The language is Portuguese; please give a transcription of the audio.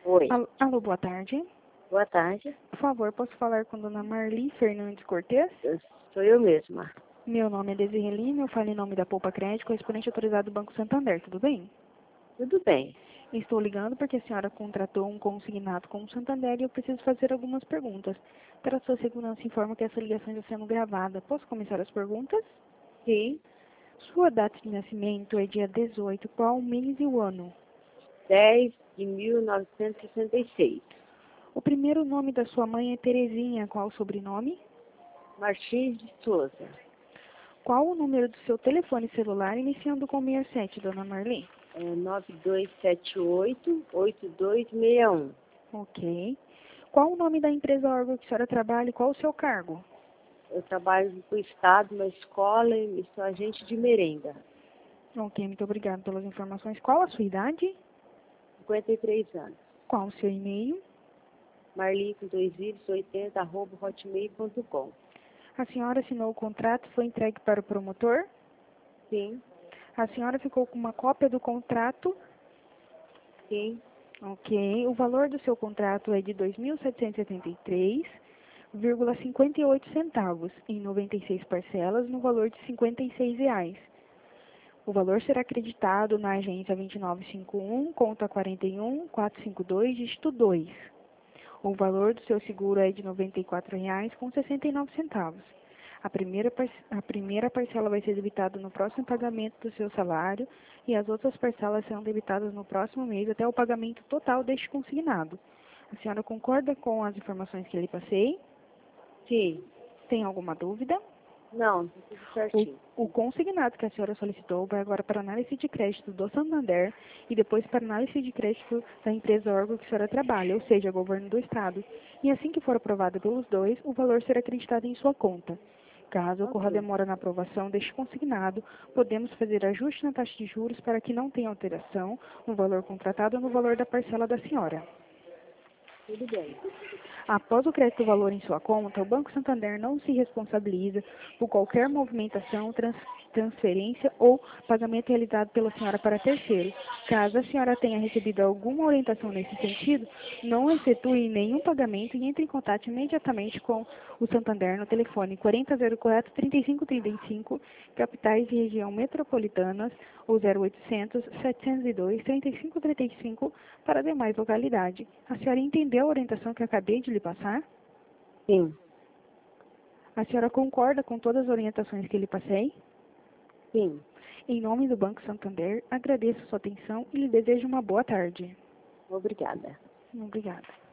Oi, Alô, boa tarde. boa tarde. Por favor, posso falar com Dona Marli Fernandes Cortez? Sou eu mesma. Meu nome é Desirê Lima, eu falo em nome da Poupa Crédito, correspondente autorizado do Banco Santander, tudo bem? Tudo bem. Estou ligando porque a senhora contratou um consignado com o Santander e eu preciso fazer algumas perguntas. Para sua segurança, informo que essa ligação está sendo gravada. Posso começar as perguntas? Sim, Sua data de nascimento é dia 18, qual o mês e o ano? 10 de 1966. O primeiro nome da sua mãe é Terezinha, qual o sobrenome? Martins de Souza. Qual o número do seu telefone celular iniciando com 67, Dona Marli? 9278-8261. Ok. Qual o nome da empresa órgão que a senhora trabalha e qual o seu cargo? Eu trabalho para o Estado, na escola e sou agente de merenda. Ok, muito obrigada pelas informações. Qual a sua idade? 53 anos. Qual o seu e-mail? Marli com 2i80, @hotmail.com. A senhora assinou o contrato e foi entregue para o promotor? Sim, A senhora ficou com uma cópia do contrato? sim, Ok. O valor do seu contrato é de R$ 2.773,58 em 96 parcelas, no valor de R$ 56. O valor será acreditado na agência 2951, conta 41452, dígito 2. O valor do seu seguro é de R$ 94,69. A primeira parcela vai ser debitada no próximo pagamento do seu salário e as outras parcelas serão debitadas no próximo mês até o pagamento total deste consignado. A senhora concorda com as informações que eu lhe passei? sim. Tem alguma dúvida? Não, tá tudo certinho. O consignado que a senhora solicitou vai agora para análise de crédito do Santander e depois para análise de crédito da empresa órgão que a senhora trabalha, ou seja, governo do Estado. E assim que for aprovado pelos dois, o valor será acreditado em sua conta. Caso ocorra Ok, demora na aprovação deste consignado, podemos fazer ajuste na taxa de juros para que não tenha alteração no valor contratado ou no valor da parcela da senhora. tudo bem. Após o crédito do valor em sua conta, o Banco Santander não se responsabiliza por qualquer movimentação, transferência ou pagamento realizado pela senhora para terceiro. Caso a senhora tenha recebido alguma orientação nesse sentido, não efetue nenhum pagamento e entre em contato imediatamente com o Santander no telefone 4004-3535, capitais e região metropolitanas, ou 0800-702-3535 para demais localidades. A senhora entendeu a orientação que eu acabei de lhe passar? Sim, A senhora concorda com todas as orientações que lhe passei? sim. Em nome do Banco Santander, agradeço a sua atenção e lhe desejo uma boa tarde. Obrigada. Obrigada.